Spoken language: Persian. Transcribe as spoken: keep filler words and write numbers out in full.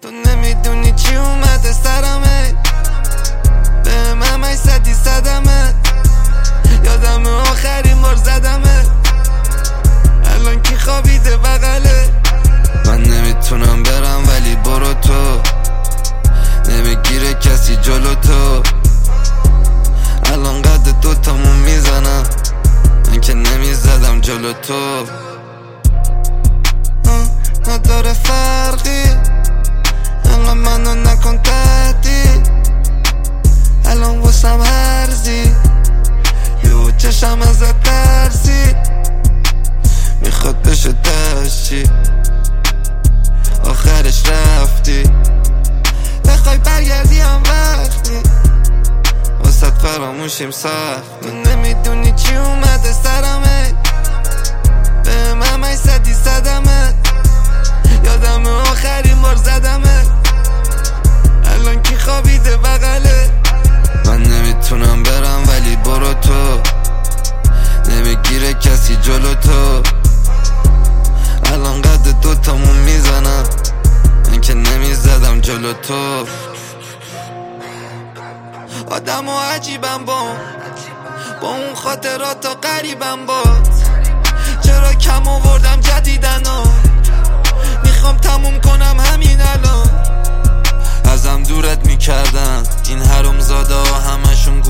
تو نمیدونی چی اومده سرمه، به من همش صدی صدمه. یادم آخرین بار زدمه، الان کی خوابیده بغله. من نمیتونم برم ولی برو تو، نمیگیره کسی جلو تو. الان قد دوتامون میزنم، من که نمیزدم جلو تو. نداره فرقی، انقدر منو نکن تهدید. الان واسم هرزی، یهو چشم ازت ترسید. میخواد بشه دشتی، آخرش رفتی. بخوای برگردی هم وقتی واسه فراموشیم سخت. تو نمیدونی چی اومده سرمه، به من همش صدی صدمه. یادم آخرین بار زدمه، الان کی خوابیده بغله. من نمیتونم برم ولی برو تو، نمیگیره کسی جلو تو. الان قد دوتامون میزنم، من که نمیزدم جلو تو. آدم و عجیبم با اون با اون خاطرات و قریبم باد. چرا کم آوردم جدیدن ها، میخوام تموم کنم همین الان. ازم دورت میکردن این حرومزاده ها، همشون